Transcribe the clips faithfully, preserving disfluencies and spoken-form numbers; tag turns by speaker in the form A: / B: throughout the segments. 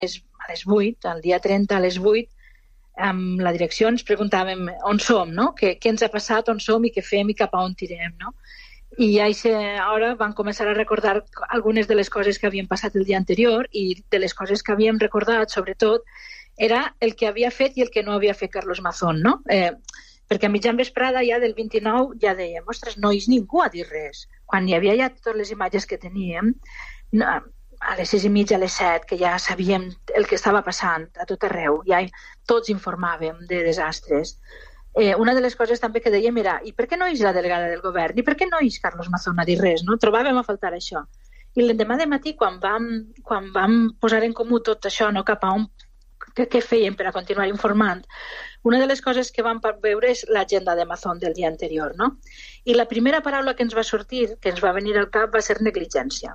A: a les vuit, el dia trenta a les vuit, amb la direcció ens preguntàvem on som, no? Què, què ens ha passat, on som i què fem i cap a on tirem, no? I a aquesta hora van començar a recordar algunes de les coses que havien passat el dia anterior, i de les coses que havíem recordat, sobretot, era el que havia fet i el que no havia fet Carlos Mazón, no? Eh, perquè a mitjan vesprada ja del vint-i-nou ja dèiem, ostres, nois, ningú ha dit res. Quan hi havia ja totes les imatges que teníem, no, a les sis i mitja, a les set, que ja sabíem el que estava passant a tot arreu, ja tots informàvem de desastres. Eh, una de les coses també que dèiem era, i per què no és la delegada del govern? I per què no és Carlos Mazón a dir res? No? Trobàvem a faltar això. I l'endemà de matí, quan vam, quan vam posar en comú tot això, no, cap a on, què, què fèiem per a continuar informant, una de les coses que vam veure és l'agenda de Mazón del dia anterior, no? I la primera paraula que ens va sortir, que ens va venir al cap, va ser negligència.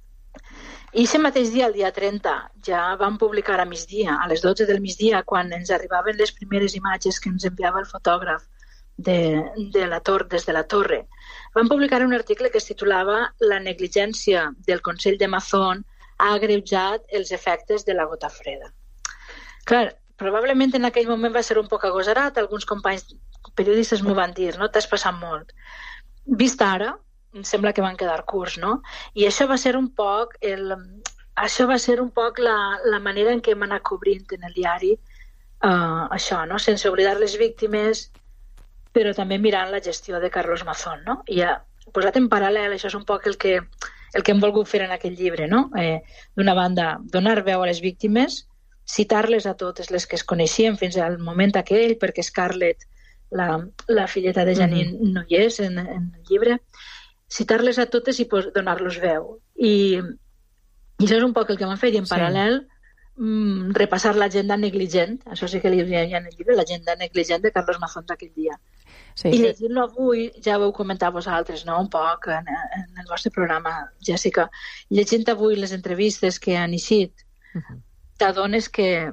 A: I aquest mateix dia, el dia trenta, ja vam publicar a migdia, a les dotze del migdia, quan ens arribaven les primeres imatges que ens enviava el fotògraf de, de la tor des de la torre. Vam publicar un article que es titulava La negligència del Consell de Mazón ha agreujat els efectes de la gota freda. Clar, probablement en aquell moment va ser un poc agosarat, alguns companys periodistes m'ho van dir, no? T'has passat molt. Vist ara, em sembla que van quedar curts, no? I això va ser un poc el, això va ser un poc la, la manera en què hem anat cobrint en el diari uh, això, no? Sense oblidar les víctimes, però també mirant la gestió de Carlos Mazón, no? I ja, posat en paral·lel, això és un poc el que, el que hem volgut fer en aquell llibre, no? Eh, d'una banda, donar veu a les víctimes, citar-les a totes les que es coneixien fins al moment aquell, perquè Scarlett, la, la filleta de Janine, mm-hmm. no hi és en, en el llibre, citar-les a totes i pues, donar-los veu. I, I això és un poc el que m'han fet, i en sí. paral·lel mm, repassar l'agenda negligent, això sí que li deia en el llibre, l'agenda negligent de Carlos Mazón d'aquell dia. Sí. I llegint-lo avui, ja ho heu comentat vosaltres, no? Un poc en, en el vostre programa, Jessica, llegint avui les entrevistes que han eixit, uh-huh. t'adones que,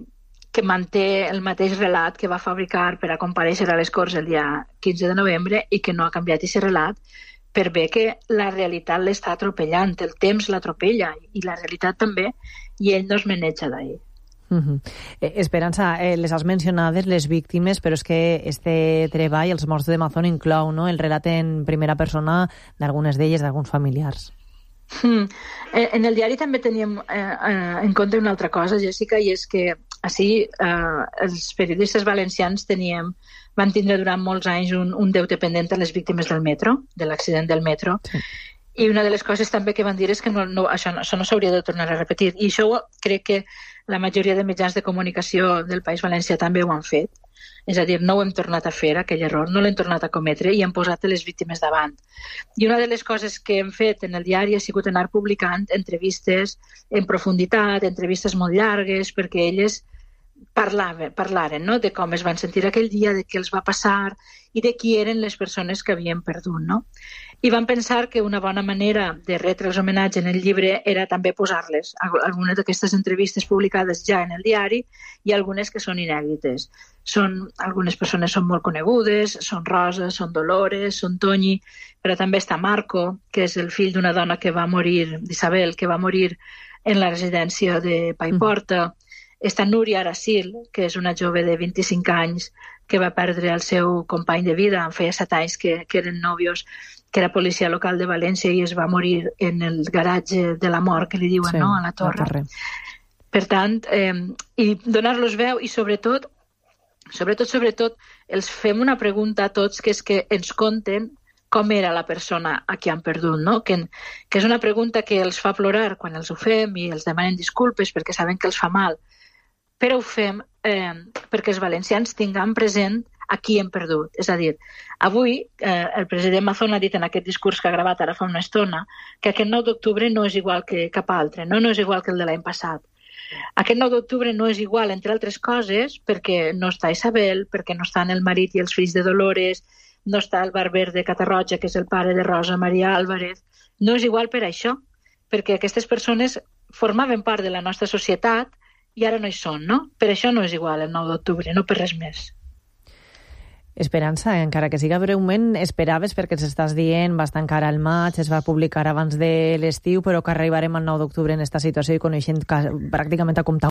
A: que manté el mateix relat que va fabricar per a comparèixer a les Corts el dia quinze de novembre i que no ha canviat aquest relat, per bé que la realitat l'està atropellant, el temps l'atropella i la realitat també, i ell no es maneja d'ahir.
B: Uh-huh. eh, Esperança, eh, les has mencionades, les víctimes, però és que este treball, Els morts de Mazón, inclou, no?, el relat en primera persona d'algunes d'elles, d'alguns familiars.
A: Mm. En el diari també teníem eh, eh, en compte una altra cosa, Jessica, i és que així eh, els periodistes valencians teníem, van tindre durant molts anys un, un deute pendent a les víctimes del metro, de l'accident del metro, sí. I una de les coses també que van dir és que no, no, això no, això no s'hauria de tornar a repetir, i això crec que la majoria de mitjans de comunicació del País Valencià també ho han fet. És a dir, no ho hem tornat a fer, aquell error, no l'hem tornat a cometre i hem posat les víctimes davant. I una de les coses que hem fet en el diari ha sigut anar publicant entrevistes en profunditat, entrevistes molt llargues, perquè elles parlaven, parlaren, no?, de com es van sentir aquell dia, de què els va passar i de qui eren les persones que havien perdut, no? I vam pensar que una bona manera de retre els homenatges en el llibre era també posar-les, algunes d'aquestes entrevistes publicades ja en el diari i algunes que són inèdites. Són, algunes persones són molt conegudes, són Rosa, són Dolores, són Toñi, però també està Marco, que és el fill d'una dona que va morir, d'Isabel, que va morir en la residència de Paiporta. Mm. Està Núria Aracil, que és una jove de vint-i-cinc anys que va perdre el seu company de vida, en feia set anys que, que eren nòvios, que era policia local de València i es va morir en el garatge de la mort, que li diuen, sí, no?, a la torre. La torre. Per tant, eh, i donar-los veu i sobretot, sobretot, sobretot, els fem una pregunta a tots, que és que ens conten com era la persona a qui han perdut, no? Que, que és una pregunta que els fa plorar quan els ho fem i els demanen disculpes perquè saben que els fa mal, però ho fem eh, perquè els valencians tinguem present a qui hem perdut. És a dir, avui eh, el president Mazón ha dit en aquest discurs que ha gravat ara fa una estona que aquest nou d'octubre no és igual que cap altre, no, no és igual que el de l'any passat. Aquest nou d'octubre no és igual, entre altres coses, perquè no està Isabel, perquè no estan el marit i els fills de Dolores, no està el barber de Catarroja, que és el pare de Rosa Maria Álvarez. No és igual per això, perquè aquestes persones formaven part de la nostra societat i ara no hi són, no? Per això no és igual el nou d'octubre, no per res més.
B: Esperança, encara que siga breument, esperaves, perquè ens estàs dient, va estar encara al maig, es va publicar abans de l'estiu, però que arribarem al nou d'octubre en aquesta situació i coneixent pràcticament a comptar